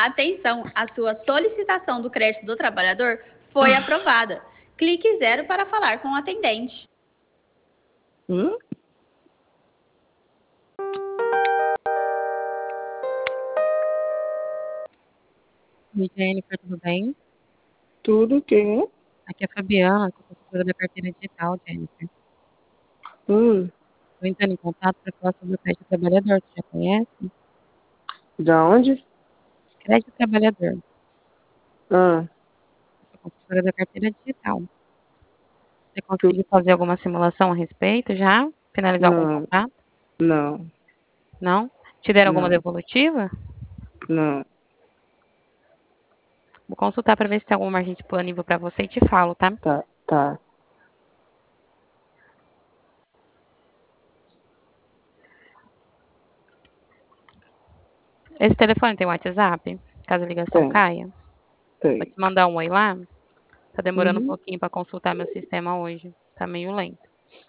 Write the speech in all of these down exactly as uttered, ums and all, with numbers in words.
Atenção, a sua solicitação do crédito do trabalhador foi aprovada. Clique zero para falar com o atendente. Hum? Oi, Jennifer, tudo bem? Tudo quem? Aqui é a Fabiana, sou consultora da carteira digital, Jennifer. Hum, Estou entrando em contato para falar sobre o crédito trabalhador. Você já conhece? da onde? Crédito trabalhador. Ah, Sou consultora da carteira digital. Você tu... conseguiu fazer alguma simulação a respeito já? Finalizar algum Não, contrato? não, Não? Te deram alguma não, devolutiva? não. Vou consultar para ver se tem alguma margem disponível para você e te falo, tá? Tá, tá. Esse telefone tem WhatsApp? Caso a ligação Tem, caia? Vou tem. te mandar um oi lá. Tá demorando um Uhum, pouquinho para consultar meu sistema hoje. Tá meio lento.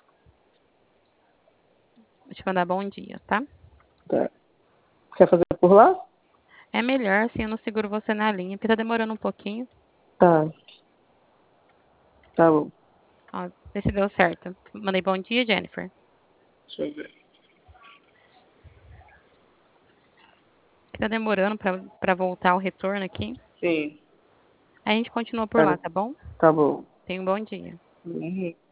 Vou te mandar bom dia, tá? tá. Quer fazer por lá? É melhor, assim, eu não seguro você na linha, porque tá demorando um pouquinho. Tá, tá bom. Ó, vê se deu certo. Mandei bom dia, Jennifer. Deixa eu ver. Que tá demorando pra, pra voltar o retorno aqui. Sim, A gente continua por lá, tá, tá bom? tá bom. Tenha um bom dia. Uhum.